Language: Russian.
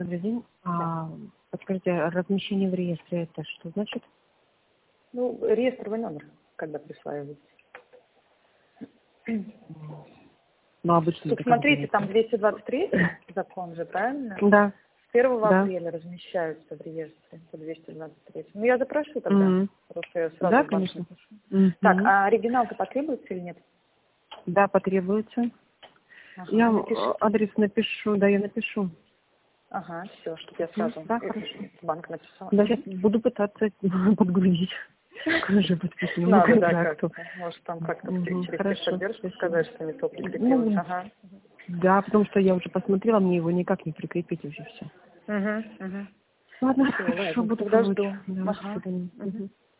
Добрый день. Да. Подскажите, размещение в реестре это что значит? Ну, реестровый номер, когда присваивается. Ну, обычно Тут это как смотрите, делается? там 223 закон же, правильно? Да. С 1 Да. апреля размещаются в реестре по 223. Ну, я запрошу тогда, потому что я сразу Да, в банк конечно. напишу. Так, а оригинал-то потребуется или нет? Да, потребуется. Ага, Я напишите. адрес напишу, да, я напишу. Ага, все, чтобы я сразу Да, хорошо. в банк написала. Да, сейчас буду пытаться подгрузить уже подписанному Надо, да, контракту. как-то. Может, там как-то через Хорошо. техподдержку Спасибо. сказать, что не то прикрепилось. Ну, Ага. да, потому что я уже посмотрела, мне его никак не прикрепить уже все. Угу. Ладно, Все, хорошо, ладно, буду тогда помочь. жду. Да, до Ага. свидания. Мгм.